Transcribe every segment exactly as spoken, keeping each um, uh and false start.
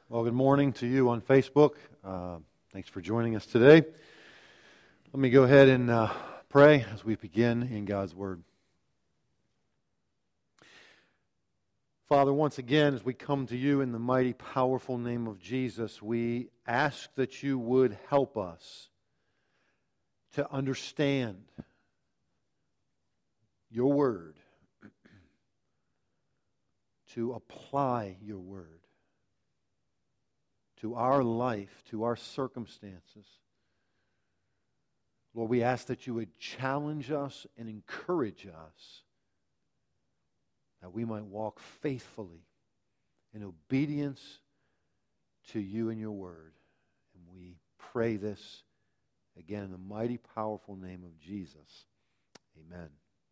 Well, good morning to you on Facebook. Uh, thanks for joining us today. Let me go ahead and uh, pray as we begin in God's Word. Father, once again, as we come to you in the mighty, powerful name of Jesus, we ask that you would help us to understand your Word, to apply your Word to our life, to our circumstances. Lord, we ask that you would challenge us and encourage us that we might walk faithfully in obedience to you and your word. And we pray this again in the mighty, powerful name of Jesus. Amen.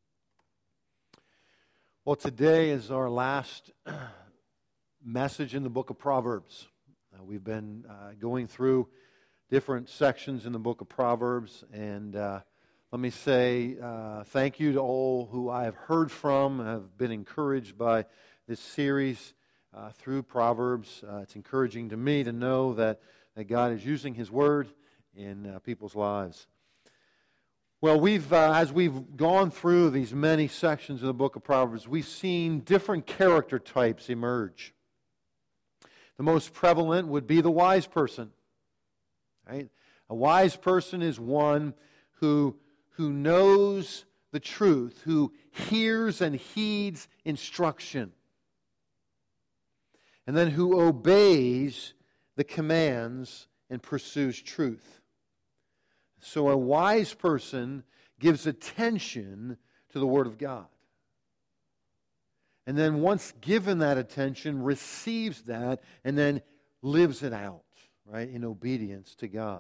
Well, today is our last message in the book of Proverbs. Uh, we've been uh, going through different sections in the book of Proverbs, and uh, let me say uh, thank you to all who I have heard from and have been encouraged by this series uh, through Proverbs. Uh, it's encouraging to me to know that, that God is using His Word in uh, people's lives. Well, we've uh, as we've gone through these many sections of the book of Proverbs, we've seen different character types emerge. The most prevalent would be the wise person. Right? A wise person is one who, who knows the truth, who hears and heeds instruction, and then who obeys the commands and pursues truth. So a wise person gives attention to the Word of God. And then once given that attention, receives that, and then lives it out, right, in obedience to God.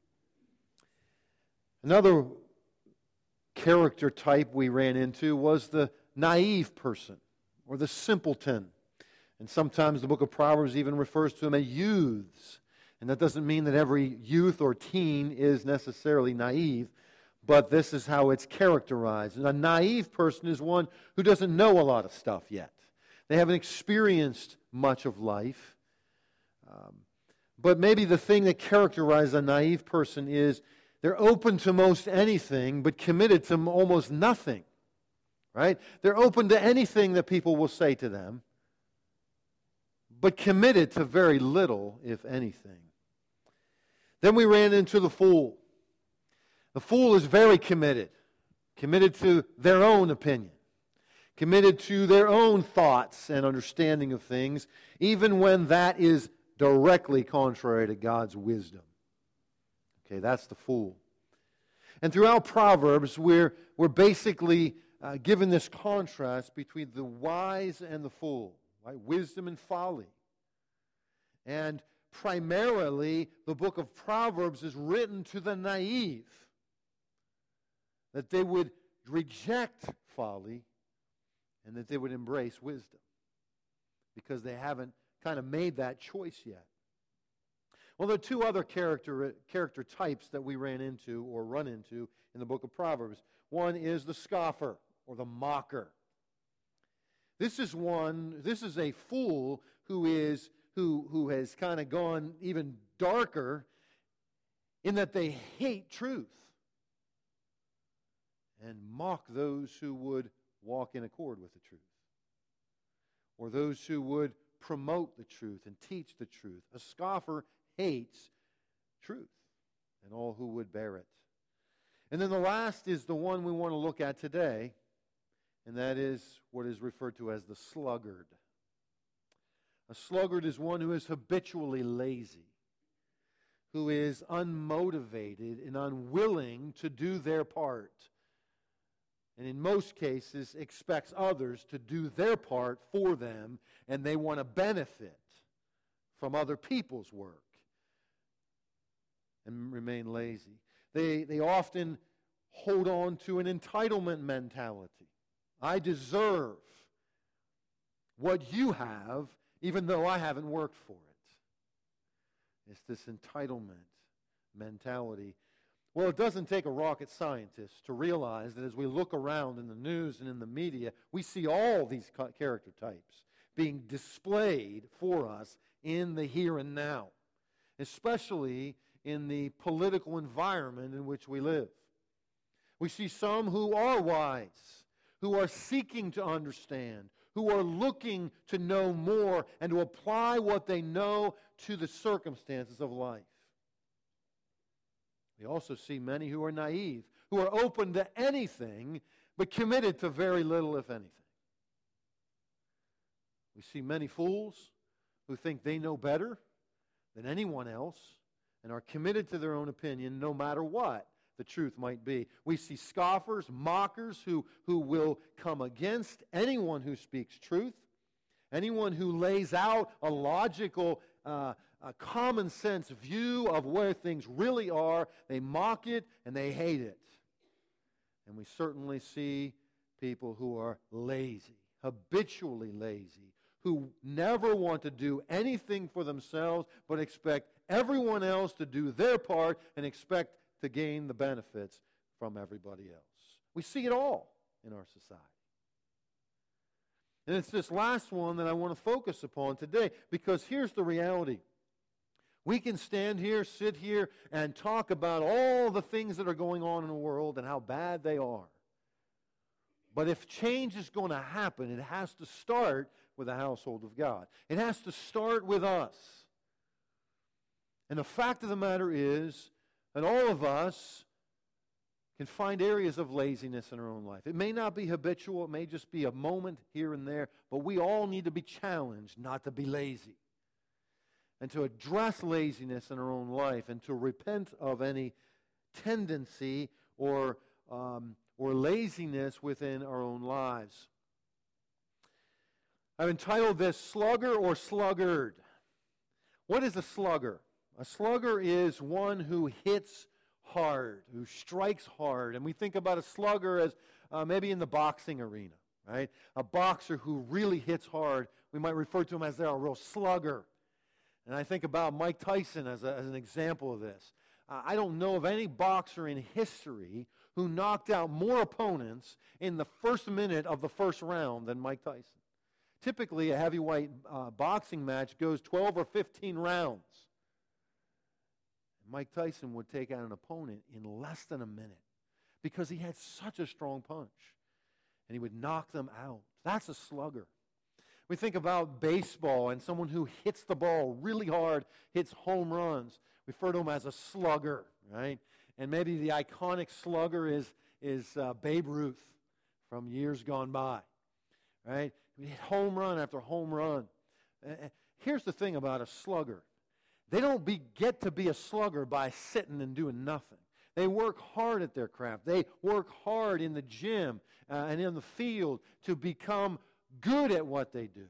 Another character type we ran into was the naive person, or the simpleton. And sometimes the book of Proverbs even refers to them as youths. And that doesn't mean that every youth or teen is necessarily naive, but this is how it's characterized. And a naive person is one who doesn't know a lot of stuff yet. They haven't experienced much of life. Um, but maybe the thing that characterizes a naive person is they're open to most anything, but committed to almost nothing. Right? They're open to anything that people will say to them, but committed to very little, if anything. Then we ran into the fool. The fool is very committed, committed to their own opinion, committed to their own thoughts and understanding of things, even when that is directly contrary to God's wisdom. Okay, that's the fool. And throughout Proverbs, we're, we're basically uh, given this contrast between the wise and the fool, right? Wisdom and folly. And primarily, the book of Proverbs is written to the naive, that they would reject folly and that they would embrace wisdom, because they haven't kind of made that choice yet. Well, there are two other character, character types that we ran into or run into in the book of Proverbs. One is the scoffer or the mocker. This is one, this is a fool who is who, who has kind of gone even darker in that they hate truth and mock those who would walk in accord with the truth, or those who would promote the truth and teach the truth. A scoffer hates truth and all who would bear it. And then the last is the one we want to look at today, and that is what is referred to as the sluggard. A sluggard is one who is habitually lazy, who is unmotivated and unwilling to do their part, and in most cases expects others to do their part for them, and they want to benefit from other people's work and remain lazy. They, they often hold on to an entitlement mentality. I deserve what you have, even though I haven't worked for it. It's this entitlement mentality. Well, it doesn't take a rocket scientist to realize that as we look around in the news and in the media, we see all these character types being displayed for us in the here and now, especially in the political environment in which we live. We see some who are wise, who are seeking to understand, who are looking to know more and to apply what they know to the circumstances of life. We also see many who are naive, who are open to anything, but committed to very little, if anything. We see many fools who think they know better than anyone else and are committed to their own opinion no matter what the truth might be. We see scoffers, mockers who, who will come against anyone who speaks truth, anyone who lays out a logical, uh, a common sense view of where things really are. They mock it and they hate it. And we certainly see people who are lazy, habitually lazy, who never want to do anything for themselves but expect everyone else to do their part and expect to gain the benefits from everybody else. We see it all in our society. And it's this last one that I want to focus upon today, because here's the reality. We can stand here, sit here, and talk about all the things that are going on in the world and how bad they are. But if change is going to happen, it has to start with the household of God. It has to start with us. And the fact of the matter is that all of us can find areas of laziness in our own life. It may not be habitual, it may just be a moment here and there, but we all need to be challenged not to be lazy and to address laziness in our own life and to repent of any tendency or, um, or laziness within our own lives. I've entitled this Slugger or Sluggard. What is a slugger? A slugger is one who hits hard, who strikes hard. And we think about a slugger as uh, maybe in the boxing arena, right? A boxer who really hits hard. We might refer to him as they're a real slugger. And I think about Mike Tyson as, a, as an example of this. Uh, I don't know of any boxer in history who knocked out more opponents in the first minute of the first round than Mike Tyson. Typically, a heavyweight uh, boxing match goes twelve or fifteen rounds. Mike Tyson would take out an opponent in less than a minute because he had such a strong punch. And he would knock them out. That's a slugger. We think about baseball and someone who hits the ball really hard, hits home runs. We refer to him as a slugger, right? And maybe the iconic slugger is, is uh, Babe Ruth from years gone by, right? We hit home run after home run. Uh, here's the thing about a slugger. They don't be, get to be a slugger by sitting and doing nothing. They work hard at their craft. They work hard in the gym uh, and in the field to become good at what they do.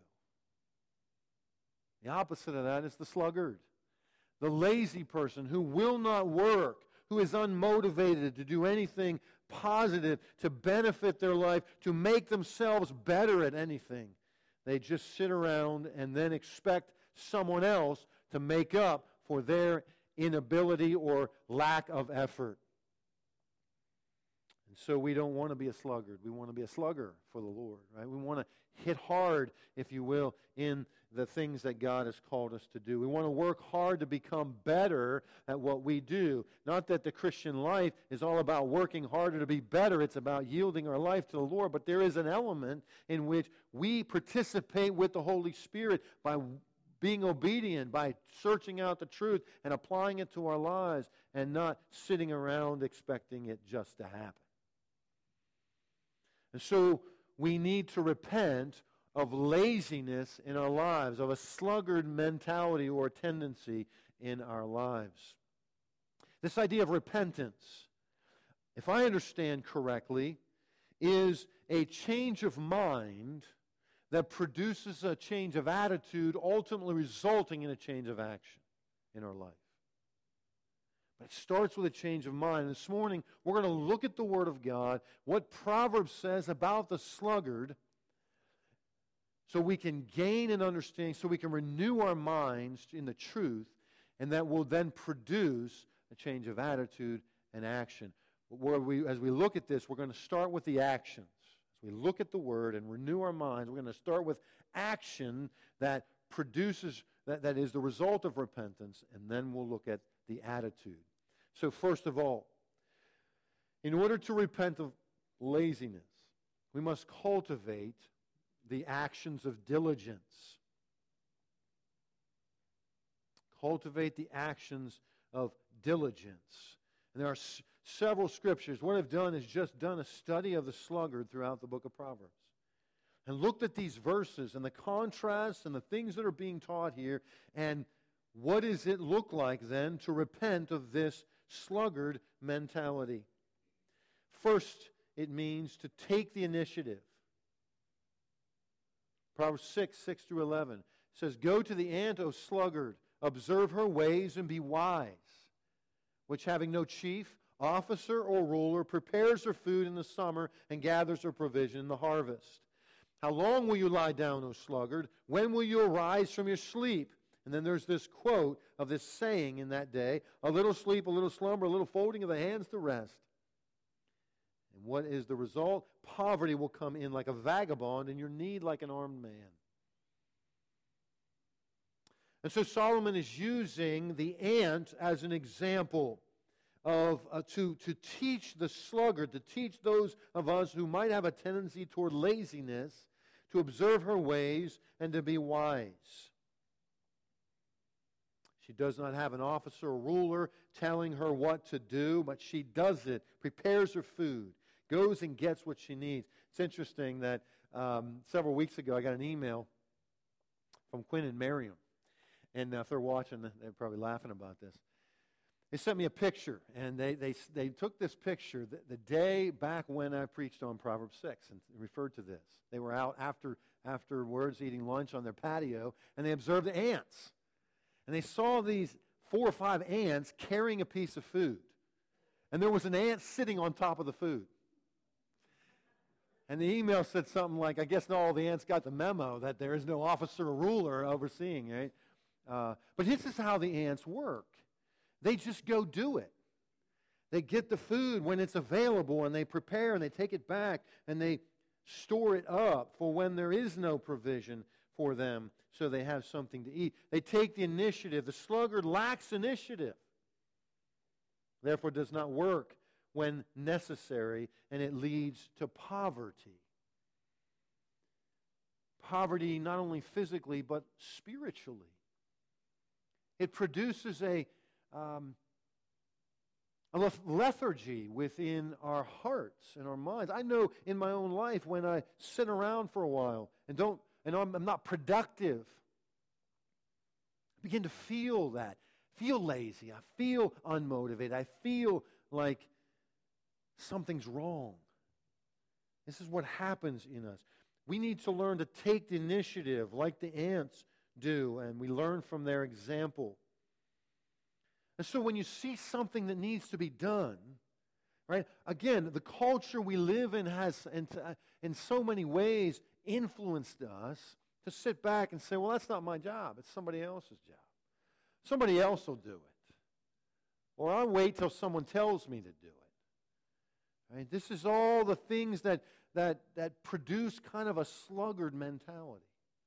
The opposite of that is the sluggard, the lazy person who will not work, who is unmotivated to do anything positive, to benefit their life, to make themselves better at anything. They just sit around and then expect someone else to make up for their inability or lack of effort. And so we don't want to be a sluggard. We want to be a slugger for the Lord, right? We want to hit hard, if you will, in the things that God has called us to do. We want to work hard to become better at what we do. Not that the Christian life is all about working harder to be better. It's about yielding our life to the Lord. But there is an element in which we participate with the Holy Spirit by being obedient, by searching out the truth and applying it to our lives and not sitting around expecting it just to happen. And so we need to repent of laziness in our lives, of a sluggard mentality or tendency in our lives. This idea of repentance, if I understand correctly, is a change of mind that produces a change of attitude, ultimately resulting in a change of action in our life. But it starts with a change of mind. This morning, we're going to look at the Word of God, what Proverbs says about the sluggard, so we can gain an understanding, so we can renew our minds in the truth, and that will then produce a change of attitude and action. Where we, as we look at this, we're going to start with the actions. As we look at the Word and renew our minds, we're going to start with action that produces that, that is the result of repentance, and then we'll look at the attitude. So first of all, in order to repent of laziness, we must cultivate the actions of diligence. Cultivate the actions of diligence. And there are s- several scriptures. What I've done is just done a study of the sluggard throughout the book of Proverbs. And looked at these verses and the contrasts and the things that are being taught here. And what does it look like then to repent of this sluggard mentality? First, it means to take the initiative. Proverbs six, six through eleven says, "Go to the ant, O sluggard, observe her ways and be wise, which having no chief, officer, or ruler, prepares her food in the summer and gathers her provision in the harvest. How long will you lie down, O sluggard? When will you arise from your sleep?" And then there's this quote of this saying in that day, "A little sleep, a little slumber, a little folding of the hands to rest." And what is the result? Poverty will come in like a vagabond and your need like an armed man. And so Solomon is using the ant as an example of uh, to, to teach the sluggard, to teach those of us who might have a tendency toward laziness, to observe her ways and to be wise. She does not have an officer or ruler telling her what to do, but she does it, prepares her food, goes and gets what she needs. It's interesting that um, several weeks ago I got an email from Quinn and Miriam. And uh, if they're watching, they're probably laughing about this. They sent me a picture, and they they, they took this picture the, the day back when I preached on Proverbs six and referred to this. They were out after afterwards eating lunch on their patio, and they observed the ants. And they saw these four or five ants carrying a piece of food. And there was an ant sitting on top of the food. And the email said something like, I guess not all the ants got the memo that there is no officer or ruler overseeing, right? Uh, but this is how the ants work. They just go do it. They get the food when it's available, and they prepare, and they take it back, and they store it up for when there is no provision for them, so they have something to eat. They take the initiative. The sluggard lacks initiative, therefore does not work when necessary, and it leads to poverty. Poverty not only physically, but spiritually. It produces a, um, a lethargy within our hearts and our minds. I know in my own life when I sit around for a while and don't, and I'm, I'm not productive, I begin to feel that, feel lazy. I feel unmotivated. I feel like something's wrong. This is what happens in us. We need to learn to take the initiative like the ants do, and we learn from their example. And so when you see something that needs to be done, right, again, the culture we live in has, in, in so many ways, influenced us to sit back and say, well, that's not my job. It's somebody else's job. Somebody else will do it. Or I'll wait till someone tells me to do it. Right? This is all the things that, that, that produce kind of a sluggard mentality.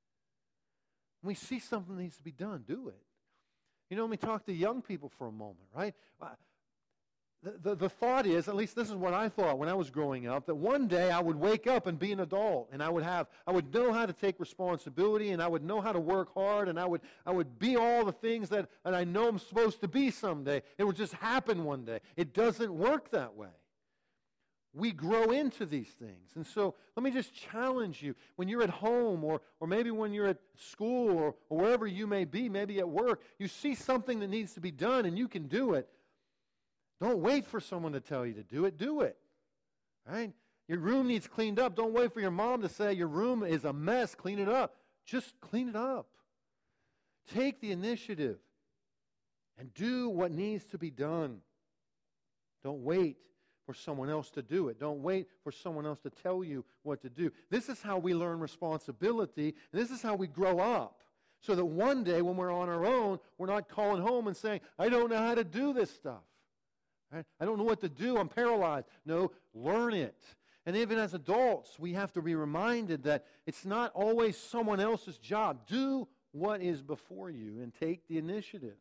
When we see something that needs to be done, do it. You know, let me talk to young people for a moment, right? The, the, the thought is, at least this is what I thought when I was growing up, that one day I would wake up and be an adult, and I would have, I would know how to take responsibility, and I would know how to work hard, and I would, I would be all the things that, that I know I'm supposed to be someday. It would just happen one day. It doesn't work that way. We grow into these things. And so let me just challenge you. When you're at home or, or maybe when you're at school or, or wherever you may be, maybe at work, you see something that needs to be done and you can do it. Don't wait for someone to tell you to do it. Do it. Right? Your room needs cleaned up. Don't wait for your mom to say your room is a mess. Clean it up. Just clean it up. Take the initiative and do what needs to be done. Don't wait for someone else to do it. Don't wait for someone else to tell you what to do. This is how we learn responsibility. And this is how we grow up. So that one day when we're on our own, we're not calling home and saying, I don't know how to do this stuff. Right? I don't know what to do. I'm paralyzed. No, learn it. And even as adults, we have to be reminded that it's not always someone else's job. Do what is before you and take the initiative.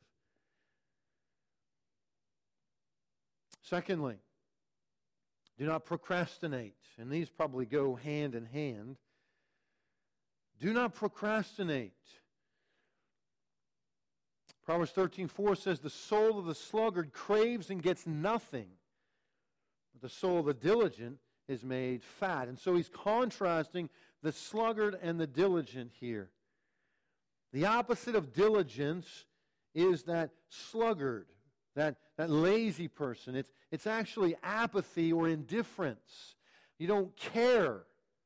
Secondly, do not procrastinate. And these probably go hand in hand. Do not procrastinate. Proverbs thirteen four says, the soul of the sluggard craves and gets nothing, but the soul of the diligent is made fat. And so he's contrasting the sluggard and the diligent here. The opposite of diligence is that sluggard, that, that lazy person. It's, it's actually apathy or indifference. You don't care.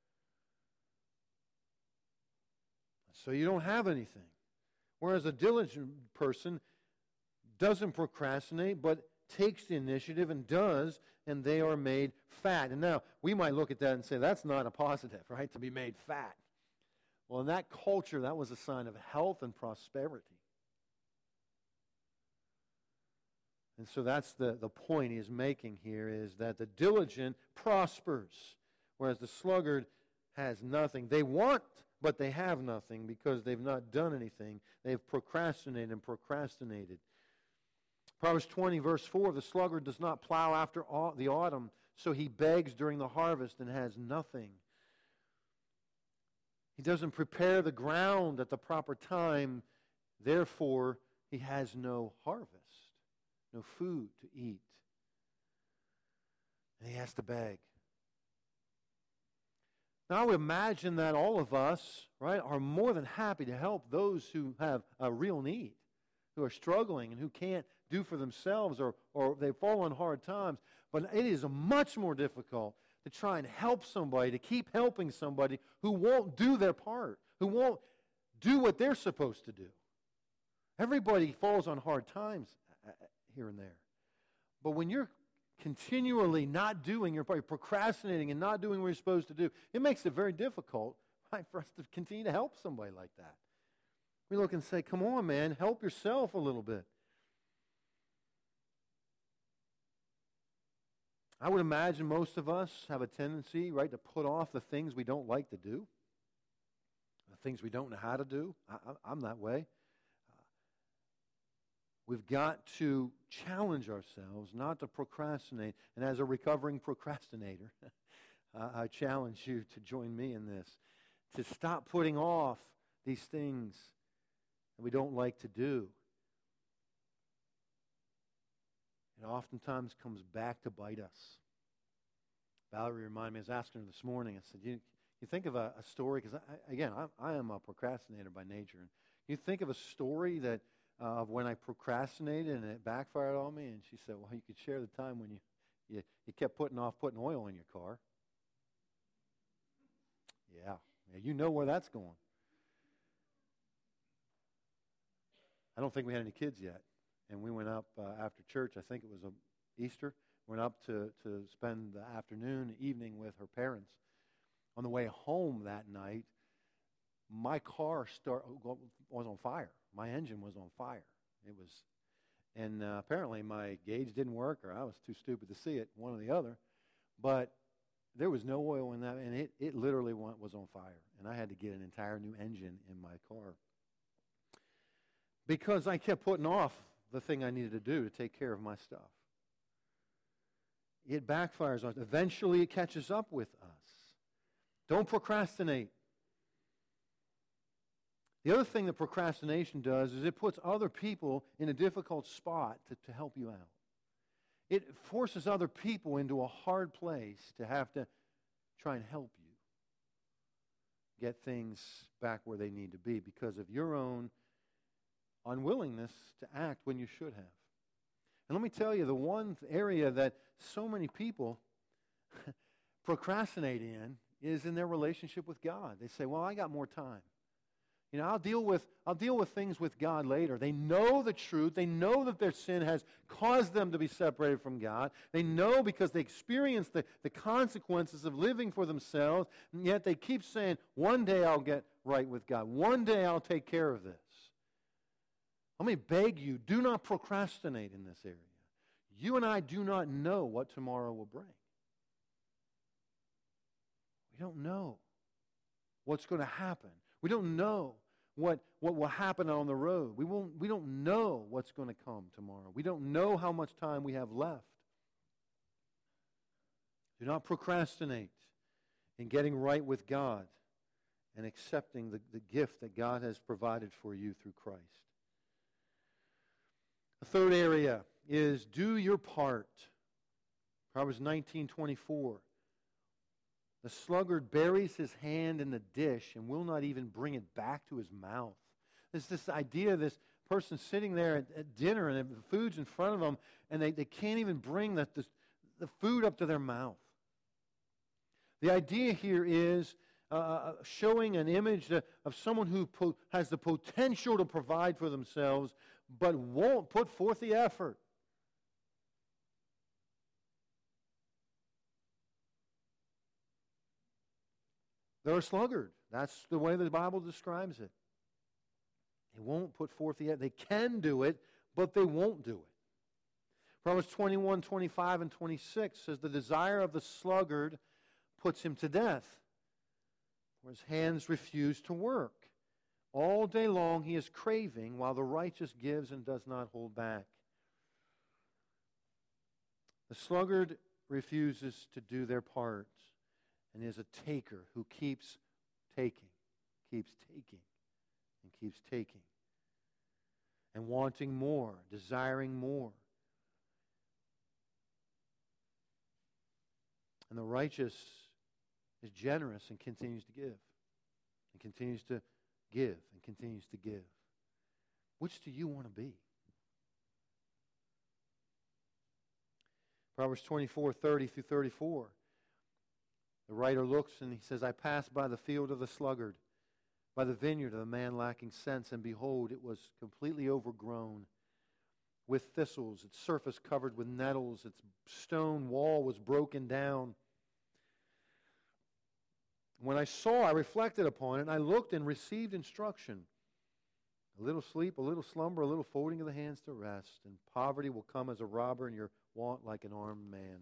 So you don't have anything. Whereas a diligent person doesn't procrastinate, but takes the initiative and does, and they are made fat. And now, we might look at that and say, that's not a positive, right? To be made fat. Well, in that culture, that was a sign of health and prosperity. And so that's the, the point he is making here, is that the diligent prospers, whereas the sluggard has nothing. They want, but they have nothing because they've not done anything. They've procrastinated and procrastinated. Proverbs twenty, verse four, the sluggard does not plow after the autumn, so he begs during the harvest and has nothing. He doesn't prepare the ground at the proper time, therefore he has no harvest, no food to eat. And he has to beg. Now I would imagine that all of us, right, are more than happy to help those who have a real need, who are struggling and who can't do for themselves, or, or they fall on hard times. But it is much more difficult to try and help somebody, to keep helping somebody who won't do their part, who won't do what they're supposed to do. Everybody falls on hard times here and there. But when you're continually not doing, you're probably procrastinating and not doing what you're supposed to do, it makes it very difficult, right, for us to continue to help somebody like that. We look and say, come on, man, help yourself a little bit. I would imagine most of us have a tendency, right, to put off the things we don't like to do, the things we don't know how to do. I, I'm that way. Uh, we've got to challenge ourselves not to procrastinate. And as a recovering procrastinator, uh, I challenge you to join me in this, to stop putting off these things that we don't like to do. It oftentimes comes back to bite us. Valerie reminded me, I was asking her this morning, I said, you, you think of a, a story, because I, again, I, I am a procrastinator by nature. And you think of a story that uh, of when I procrastinated and it backfired on me, and she said, well, you could share the time when you, you, you kept putting off putting oil in your car. Yeah, yeah, you know where that's going. I don't think we had any kids yet. And we went up uh, after church, I think it was a Easter, went up to, to spend the afternoon, evening with her parents. On the way home that night, my car start, was on fire. My engine was on fire. It was, and uh, apparently my gauge didn't work, or I was too stupid to see it, one or the other. But there was no oil in that, and it, it literally went, was on fire. And I had to get an entire new engine in my car. Because I kept putting off the thing I needed to do to take care of my stuff. It backfires on us. Eventually it catches up with us. Don't procrastinate. The other thing that procrastination does is it puts other people in a difficult spot to, to help you out. It forces other people into a hard place to have to try and help you get things back where they need to be because of your own unwillingness to act when you should have. And let me tell you, the one area that so many people procrastinate in is in their relationship with God. They say, well, I got more time. You know, I'll deal with I'll deal with things with God later. They know the truth. They know that their sin has caused them to be separated from God. They know because they experience the, the consequences of living for themselves, and yet they keep saying, one day I'll get right with God. One day I'll take care of this. Let me beg you, do not procrastinate in this area. You and I do not know what tomorrow will bring. We don't know what's going to happen. We don't know what, what will happen on the road. We, won't, we don't know what's going to come tomorrow. We don't know how much time we have left. Do not procrastinate in getting right with God and accepting the, the gift that God has provided for you through Christ. The third area is do your part. Proverbs nineteen twenty-four. The sluggard buries his hand in the dish and will not even bring it back to his mouth. There's this idea of this person sitting there at, at dinner and the food's in front of them and they, they can't even bring the, the, the food up to their mouth. The idea here is uh, showing an image of someone who po- has the potential to provide for themselves but won't put forth the effort. They're a sluggard. That's the way the Bible describes it. They won't put forth the effort. They can do it, but they won't do it. Proverbs twenty-one, twenty-five, and twenty-six says, the desire of the sluggard puts him to death, for his hands refuse to work. All day long he is craving, while the righteous gives and does not hold back. The sluggard refuses to do their part and is a taker who keeps taking, keeps taking, and keeps taking, and wanting more, desiring more. And the righteous is generous and continues to give, and continues to give, and continues to give. Which do you want to be? Proverbs twenty-four, thirty through thirty-four. The writer looks and he says, I passed by the field of the sluggard, by the vineyard of the man lacking sense, and behold, it was completely overgrown with thistles, its surface covered with nettles, its stone wall was broken down. When I saw, I reflected upon it, and I looked and received instruction. A little sleep, a little slumber, a little folding of the hands to rest, and poverty will come as a robber, and your want like an armed man.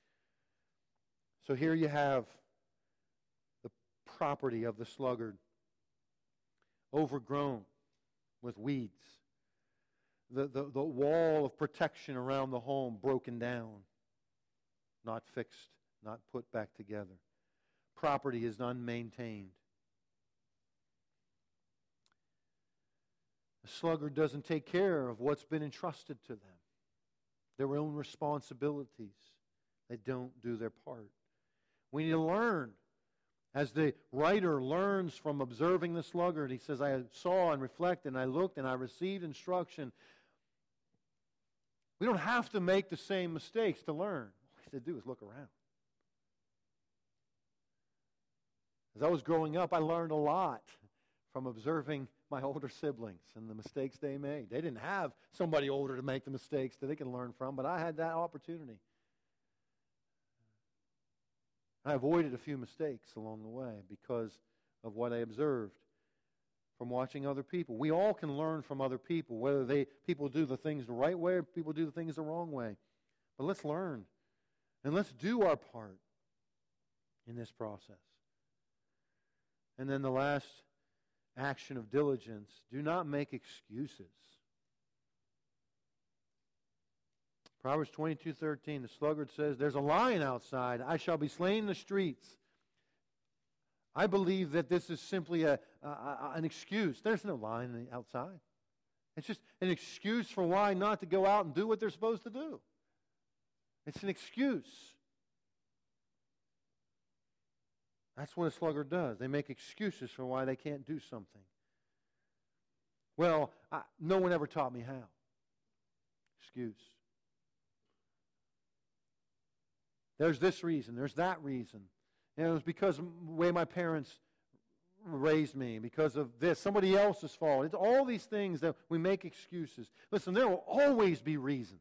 So here you have the property of the sluggard, overgrown with weeds. The, the, the wall of protection around the home broken down, not fixed, not put back together. Property is unmaintained. The sluggard doesn't take care of what's been entrusted to them, their own responsibilities. They don't do their part. We need to learn. As the writer learns from observing the sluggard, he says, I saw and reflected, and I looked, and I received instruction. We don't have to make the same mistakes to learn. All we have to do is look around. As I was growing up, I learned a lot from observing my older siblings and the mistakes they made. They didn't have somebody older to make the mistakes that they can learn from, but I had that opportunity. I avoided a few mistakes along the way because of what I observed from watching other people. We all can learn from other people, whether they people do the things the right way or people do the things the wrong way. But let's learn, and let's do our part in this process. And then the last action of diligence, do not make excuses. Proverbs twenty-two thirteen, the sluggard says, there's a lion outside. I shall be slain in the streets. I believe that this is simply a, a, an excuse. There's no lion outside. It's just an excuse for why not to go out and do what they're supposed to do. It's an excuse. That's what a sluggard does. They make excuses for why they can't do something. Well, I, no one ever taught me how. Excuse. There's this reason. There's that reason. And it was because of the way my parents raised me, because of this, somebody else's fault. It's all these things that we make excuses. Listen, there will always be reasons.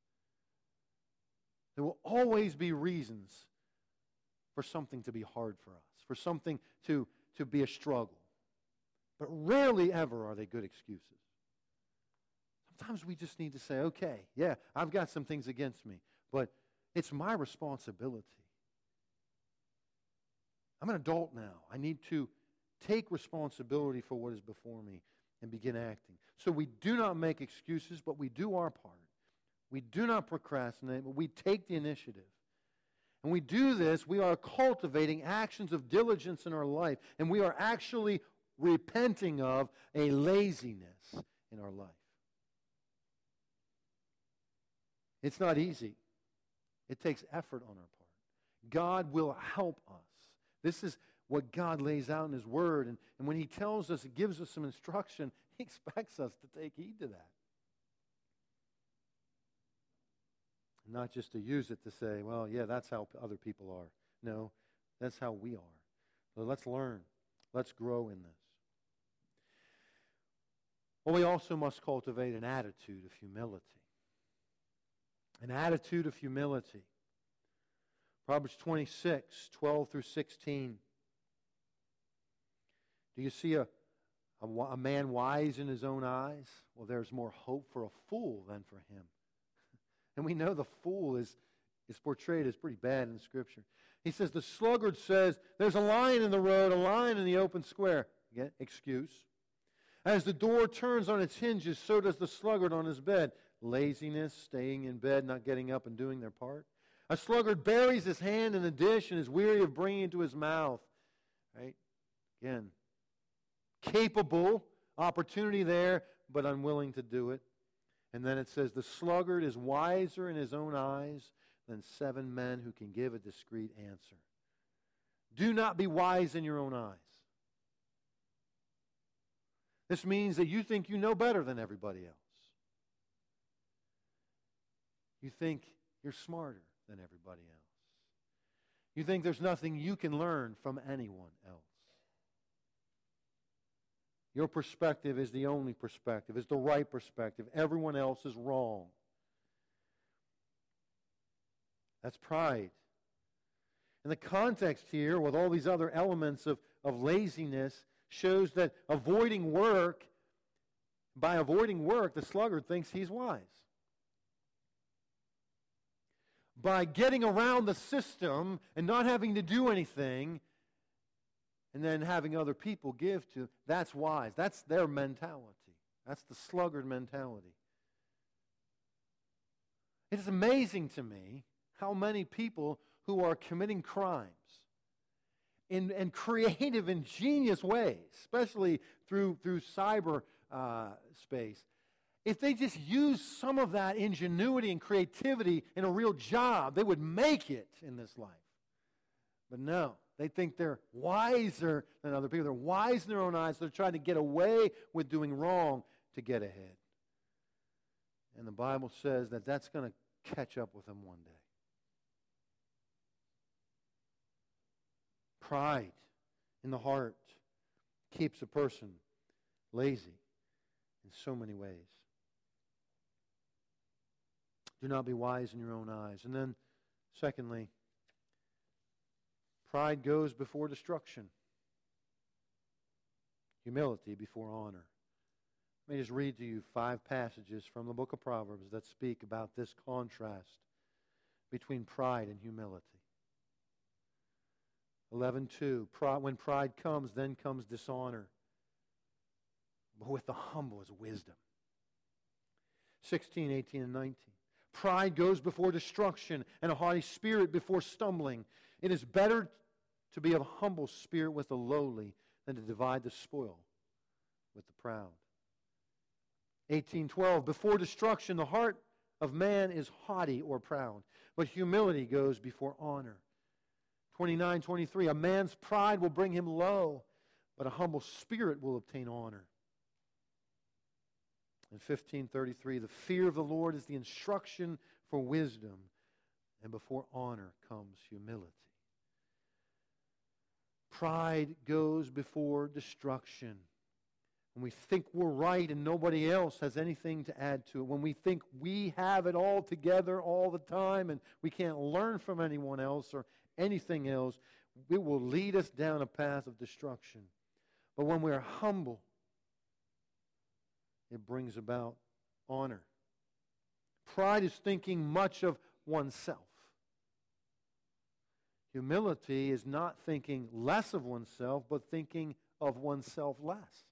There will always be reasons for something to be hard for us, for something to, to be a struggle. But rarely ever are they good excuses. Sometimes we just need to say, okay, yeah, I've got some things against me, but it's my responsibility. I'm an adult now. I need to take responsibility for what is before me and begin acting. So we do not make excuses, but we do our part. We do not procrastinate, but we take the initiative. And we do this, we are cultivating actions of diligence in our life, and we are actually repenting of a laziness in our life. It's not easy. It takes effort on our part. God will help us. This is what God lays out in His Word. And, and when He tells us, He gives us some instruction, He expects us to take heed to that. Not just to use it to say, well, yeah, that's how other people are. No, that's how we are. So let's learn. Let's grow in this. Well, we also must cultivate an attitude of humility. An attitude of humility. Proverbs twenty-six, twelve through sixteen. Do you see a, a, a man wise in his own eyes? Well, there's more hope for a fool than for him. And we know the fool is, is portrayed as pretty bad in Scripture. He says, the sluggard says, there's a lion in the road, a lion in the open square. Again, excuse. As the door turns on its hinges, so does the sluggard on his bed. Laziness, staying in bed, not getting up and doing their part. A sluggard buries his hand in a dish and is weary of bringing it to his mouth. Right? Again, capable, opportunity there, but unwilling to do it. And then it says, the sluggard is wiser in his own eyes than seven men who can give a discreet answer. Do not be wise in your own eyes. This means that you think you know better than everybody else. You think you're smarter than everybody else. You think there's nothing you can learn from anyone else. Your perspective is the only perspective, is the right perspective. Everyone else is wrong. That's pride. And the context here, with all these other elements of, of laziness, shows that avoiding work, by avoiding work, the sluggard thinks he's wise. By getting around the system and not having to do anything, and then having other people give to, that's wise. That's their mentality. That's the sluggard mentality. It is amazing to me how many people who are committing crimes in, in creative, ingenious ways, especially through, through cyber uh, space, if they just use some of that ingenuity and creativity in a real job, they would make it in this life. But no. They think they're wiser than other people. They're wise in their own eyes. They're trying to get away with doing wrong to get ahead. And the Bible says that that's going to catch up with them one day. Pride in the heart keeps a person lazy in so many ways. Do not be wise in your own eyes. And then, secondly, pride goes before destruction. Humility before honor. Let me just read to you five passages from the book of Proverbs that speak about this contrast between pride and humility. eleven two, when pride comes, then comes dishonor. But with the humble is wisdom. sixteen, eighteen, and nineteen. Pride goes before destruction, and a haughty spirit before stumbling. It is better to be of a humble spirit with the lowly than to divide the spoil with the proud. eighteen twelve, before destruction the heart of man is haughty or proud, but humility goes before honor. twenty-nine twenty-three, a man's pride will bring him low, but a humble spirit will obtain honor. And fifteen thirty-three, the fear of the Lord is the instruction for wisdom, and before honor comes humility. Pride goes before destruction. When we think we're right and nobody else has anything to add to it. When we think we have it all together all the time and we can't learn from anyone else or anything else, it will lead us down a path of destruction. But when we're humble, it brings about honor. Pride is thinking much of oneself. Humility is not thinking less of oneself, but thinking of oneself less.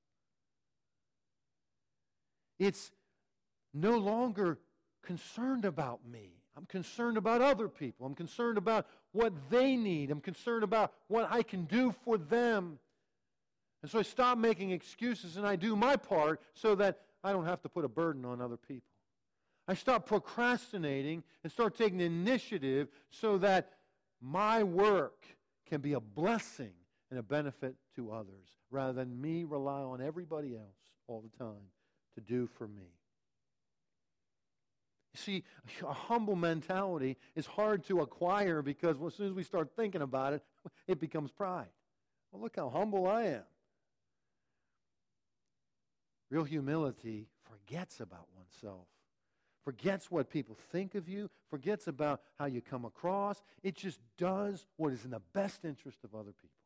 It's no longer concerned about me. I'm concerned about other people. I'm concerned about what they need. I'm concerned about what I can do for them. And so I stop making excuses and I do my part so that I don't have to put a burden on other people. I stop procrastinating and start taking the initiative so that my work can be a blessing and a benefit to others rather than me rely on everybody else all the time to do for me. You see, a humble mentality is hard to acquire because as soon as we start thinking about it, it becomes pride. Well, look how humble I am. Real humility forgets about oneself, forgets what people think of you, forgets about how you come across. It just does what is in the best interest of other people.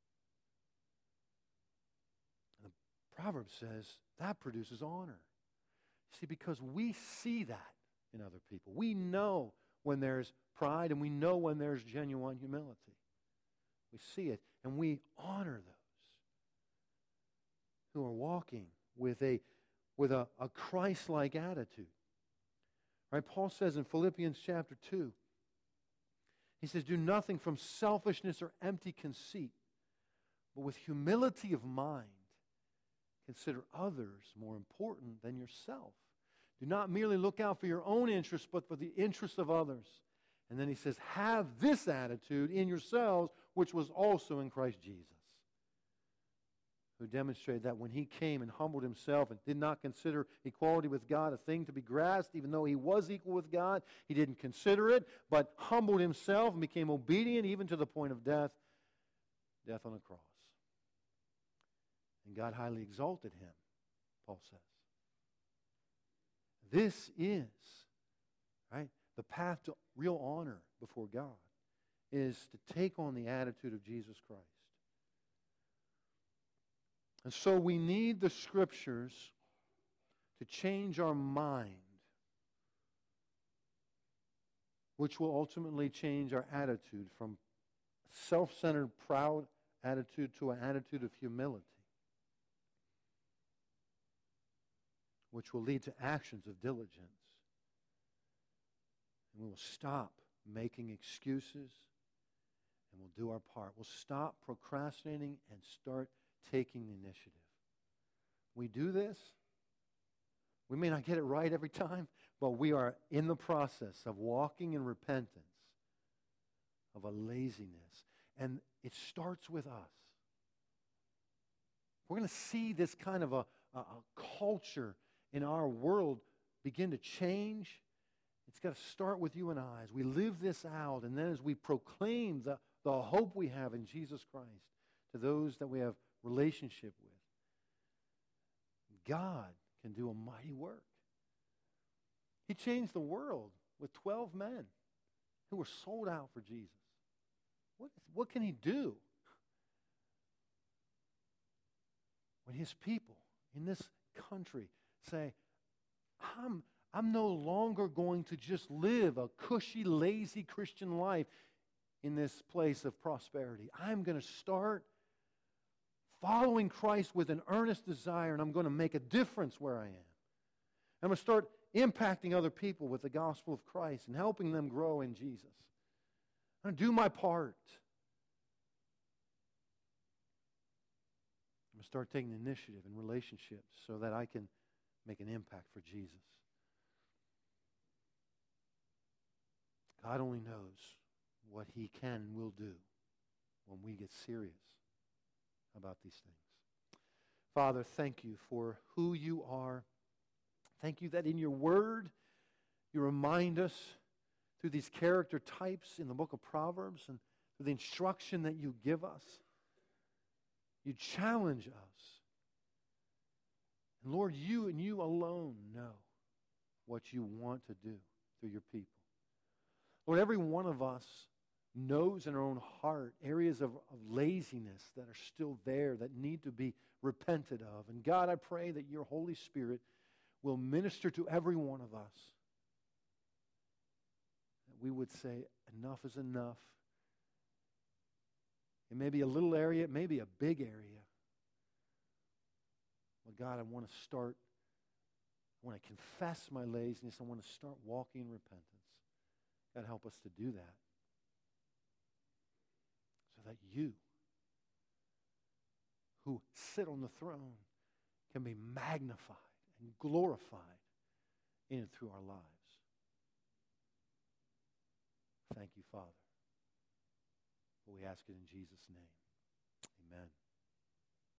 And the Proverbs says that produces honor. See, because we see that in other people. We know when there's pride and we know when there's genuine humility. We see it and we honor those who are walking with a, with a, a Christ-like attitude. Right? Paul says in Philippians chapter two, he says, do nothing from selfishness or empty conceit, but with humility of mind, consider others more important than yourself. Do not merely look out for your own interests, but for the interests of others. And then he says, have this attitude in yourselves, which was also in Christ Jesus, who demonstrated that when he came and humbled himself and did not consider equality with God a thing to be grasped, even though he was equal with God, he didn't consider it, but humbled himself and became obedient even to the point of death, death on a cross. And God highly exalted him, Paul says. This is, right, the path to real honor before God, is to take on the attitude of Jesus Christ. And so we need the Scriptures to change our mind, which will ultimately change our attitude from a self-centered, proud attitude to an attitude of humility, which will lead to actions of diligence. And we will stop making excuses and we'll do our part. We'll stop procrastinating and start taking the initiative. We do this. We may not get it right every time, but we are in the process of walking in repentance of a laziness. And it starts with us. We're going to see this kind of a, a, a culture in our world begin to change. It's got to start with you and I as we live this out, and then as we proclaim the, the hope we have in Jesus Christ to those that we have relationship with. God can do a mighty work. He changed the world with twelve men who were sold out for Jesus. What, is, what can He do when His people in this country say, I'm, I'm no longer going to just live a cushy, lazy Christian life in this place of prosperity. I'm going to start following Christ with an earnest desire, and I'm going to make a difference where I am. I'm going to start impacting other people with the gospel of Christ and helping them grow in Jesus. I'm going to do my part. I'm going to start taking initiative in relationships so that I can make an impact for Jesus. God only knows what He can and will do when we get serious about these things. Father, thank You for who You are. Thank You that in Your Word You remind us through these character types in the book of Proverbs and through the instruction that You give us. You challenge us. And Lord, You and You alone know what You want to do through Your people. Lord, every one of us knows in our own heart areas of, of laziness that are still there that need to be repented of. And God, I pray that Your Holy Spirit will minister to every one of us. That we would say, enough is enough. It may be a little area, it may be a big area. Well, God, I want to start, I want to confess my laziness. I want to start walking in repentance. God, help us to do that so that you, who sit on the throne, can be magnified and glorified in and through our lives. Thank you, Father. We ask it in Jesus' name. Amen.